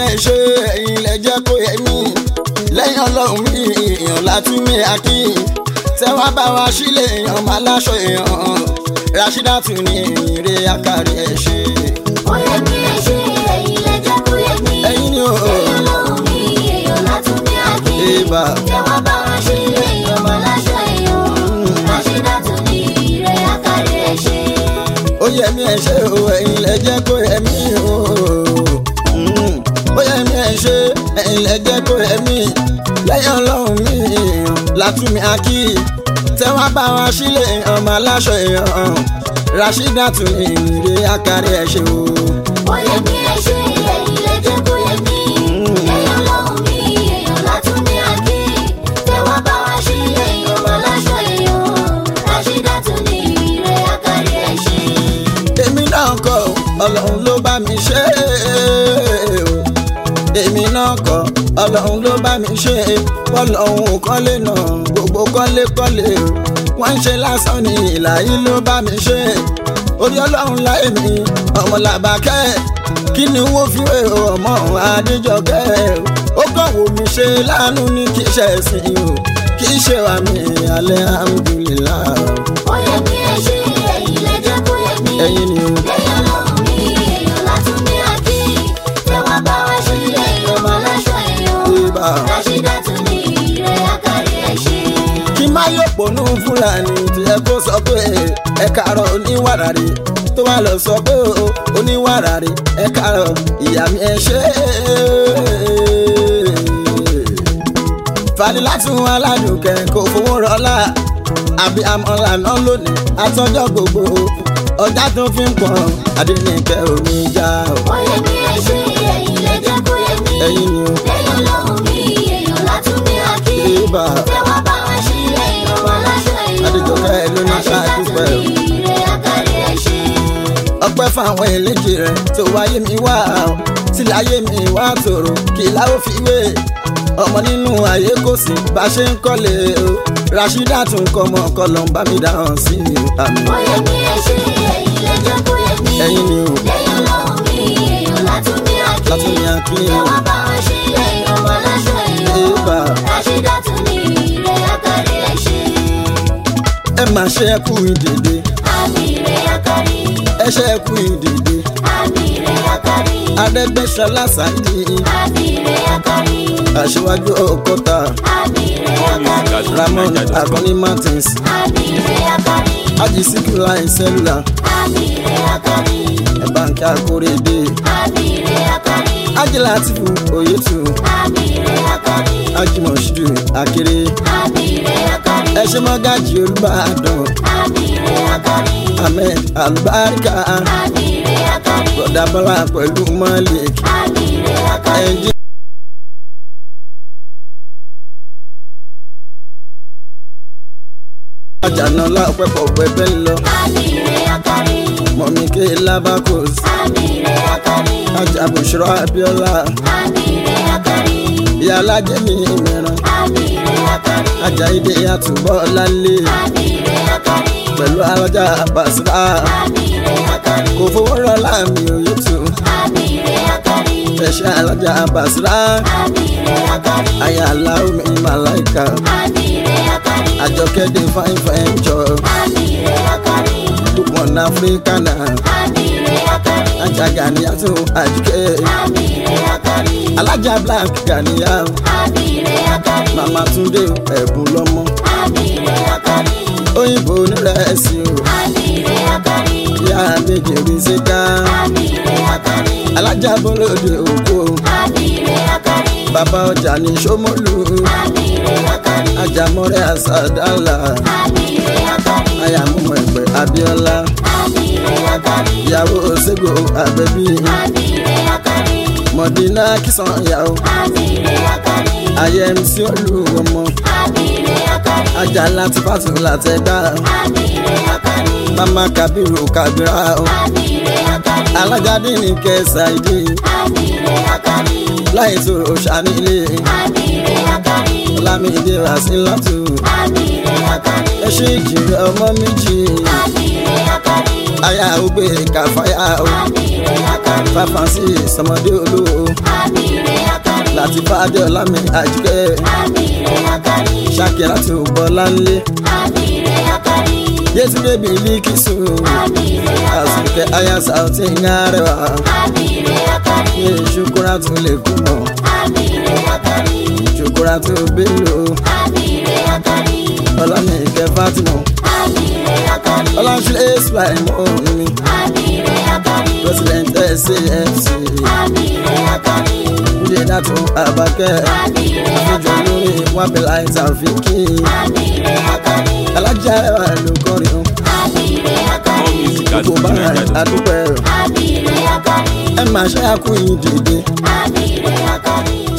ẹ̀ ṣe ẹ̀yin lẹ jẹ́ kó yẹ mí lẹ́yìn ọlọ́run mi èèyàn látúmí akí tẹ́wọ́ bá wa sílé èèyàn máa láṣọ èèyàn Rashidatu ní ìrè akárí ẹ̀ ṣe. Ó yẹ mí ẹ ṣe ẹ̀yin lẹ jẹ́ kó yẹ mí ẹ̀yin ni o lẹ́yìn ọlọ́run mi èèyàn látúmí akí Eba. tẹ́wọ́ bá wa sílé èèyàn máa láṣọ èèyàn Rashidatu ní ìrè akárí ẹ̀ ṣe. ó yẹ mí ẹ ṣe o ẹ̀yin lẹ jẹ́ kó yẹ mí o ó yẹ mí ẹ ṣe ẹ̀yin lẹ jẹ́ kó yẹ mí lẹ́yìn ọlọ́run mi èèyàn látúmí akí tẹ́wọ́ bá wa sílé èèyàn máa láṣọ èèyàn Rashidatu ní ìrè akárí ẹ̀ ṣe o. Ó yẹ mí ẹ ṣe ẹ̀yin lẹ jẹ́ kó yẹ mí lẹ́yìn ọlọ́run mi èèyàn látúmí akí tẹ́wọ́ bá wa sílé èèyàn máa láṣọ èèyàn Rashidatu ní ìrè akárí ẹ̀ ṣe. èmi náà kọ́ ọlọ́run ló bá mi ṣe o èmi náà kọ́ ọlọ́run ló bá mi ṣe ọlọ́run ò kọ́lé náà gbogbo kọ́lékọ́lé o wọ́n ń ṣe lásán ní ìlà yìí ló bá mi ṣe orí ọlọ́run láì mi ọmọ làbákẹ́ kí ni wọ́n fi wé ọmọ Adéjọkẹ́ ó kàn wò mí ṣe láàánú ní kí ṣe ẹ̀sìn o kì í ṣe wà mí alhamdulillah. Ó yẹ mí ẹ ṣe ẹ̀yin lẹ jẹ́ kó yẹ mí ẹ̀yin ni o. lẹ́yìn ọlọ́run mi èèyàn látúmí akí tẹ́wọ́ bá wa sílé èèyàn máa láṣọ Eba. èèyàn Rashidatu ní ìrè akárí ẹ̀ ṣe. kí má yóò pònú Fúlàní tí ẹ kó sọ pé ẹ kàárọ̀ oníwàrà rè tó wá lọ sọ pé oníwàrà rè ẹ kàárọ̀ ìyá mi ẹ ṣe Fàdílátù Aládùnkẹ́ kò fowó rọlá àbí amọ̀là náà lónìí àtọ́jọ́ gbogbo ọjà tó fi ń pọ̀n Adéníkẹ́ òní já o. Ó yẹ mí ẹ ṣe ẹ̀yin lẹ jẹ́ kó yẹ mí ẹ̀yin ni o. lẹ́yìn ọlọ́run mi èèyàn látúmí akí Eba. tẹ́wọ́ bá wa sílé èèyàn máa láṣọ èèyàn Adéjọkẹ́ ló ní ká dúpẹ́ o. Rashidatu ní ìrè akárí ẹ̀ ṣe. ọpẹ́ fáwọn eléjì rẹ tó wáyé mi wá o tí láyé mi wá tòrò kí láwọ fi wé ọmọ nínú ayé kò sí bá ṣe ń kọ́lé o Rashidatu kọmọ kọlọ ń bá mi dáhùn sí àmì. Ó yẹ mí ẹ ṣe ẹ̀yin lẹ jẹ́ kó yẹ mí ẹ̀yin ni o. lẹ́yìn ọlọ́run mi èèyàn látúmí akí Látúmí akí. tẹ́wọ́ bá wa sílé èèyàn máa láṣọ Eba. èèyàn Rashidatu ní ìrè akárí ẹ̀ ṣe. ẹ máa ṣe ẹkú ìdèdè Àmì ìrè akárí ẹ ṣe ẹkú ìdèdè àmì ìrè akárí Arẹ́gbẹ́ṣọlá Sàídì àmì ìrè akárí aṣíwájú Ọ̀kọ́tà àmì ìrè akárí Ramon Akọni Martins àmì ìrè akárí Haji Síkírù Àìsẹ́là àmì ìrè akárí Ẹ̀bánkẹ́ Akóredé àmì ìrè akárí Haji Latifu Oyetu àmì ìrè akárí Haji Moshidu Akere àmì ìrè akárí ẹ ṣé Mọ́gàjí Olúbàdàn àmì ìrè akárí Ahmed Alubarika àmì ìrè akárí Bọ̀dá Bọ́lá pẹ̀lú Malik àmì ìrè akárí. ẹnjí. Àjànà lápẹ́ pọ̀ pẹ́pẹ́ lọ Àmì ìrè akárí mọ̀mí ké Labakos àmì ìrè akárí Ajá Bùṣírọ̀ Abíọ́lá àmì ìrè akárí ìyá alájẹmí mìíràn àmì ìrè akárí Ajá Ìdè Àtúbọ̀ Lálé àmì ìrè akárí pẹ̀lú alájà Bàṣírà àmì ìrè akárí kò fowó rọ láàmì Oyètù àmì ìrè akárí ẹ̀ṣẹ̀ alájà Bàṣírà àmì ìrè akárí àyà aláwọ̀ Màláìka àmì ìrè akárí Àjọkẹ́dé fáìfáì jọ àmì ìrè akárí Lukman Africana àmì ìrè akárí Ajá Ganiatu Àjíkẹ́ àmì ìrè akárí alájà Black Gania àmì ìrè akárí Màmá Túndé ẹ̀bùn lọ́mọ àmì ìrè akárí òyìnbó onírẹ̀ẹ́sì o àmì ìrè akárí ìyá méjì rí síká àmì ìrè akárí alájà Bọ́lódé òkú àmì ìrè akárí bàbá ọjà ní Ṣómólú àmì ìrè akárí Àjàmọ́rẹ́ Àsàdálà àmì ìrè akárí àyàmúmọ̀ ẹ̀gbẹ́ Abíọ́lá àmì ìrè akárí ìyàwó Ṣẹ́go Àbẹ̀bí àmì ìrè akárí Mọ̀dínà Kìsànyàwó àmì ìrè akárí àyẹ̀mísí Olúọmọ àmì ìrè akárí Ajá Látìfátù Látẹ̀dá àmì ìrè akárí Mama Kabiru Kabira àmì ìrè akárí. akari. alájádé ní kẹsà ìdí Amire akari. láì sọ̀rọ̀ ṣànílé Amire akari. Ọlámídé Wàsílátù Amire akari. ẹṣin ìjìnlẹ̀ ọmọ méjì Amire akari. aya ògbé kàfáyà o Amire akari. fàfàǹsì sọmọdé olówó Amire akari. láti fàdé Ọlámi Àjíkẹ́ Amire akari. Ṣakírátù Bọ́láńlé Amire akari. Yétúndé Bílíkísù Amire akari. Àsùnkẹ́ aya Sàùtì Ńárẹwà Amire akari. Ṣùkúrátù Lẹ́kùmọ̀ Amire akari. Ṣùkúrátù Bello Amire akari. Ọlámíkẹ́ Fátímọ̀ Amire akari. Ọláṣílẹ̀ Sùláìmọ̀ mi Amire akari. President SAFC Amire akari. Jẹ́dátù Àbákẹ́ Amire àfijọ́ akari. lórí Wábìláì Tàfíkì Amire akari. alájà ẹwà ló kọrin o Amire akari. More music at gbogbo bá fujininja.com. àdúpẹ́ rẹ̀ Amire akari. ẹ máa ṣe àkúyìn dìde. Amire akari.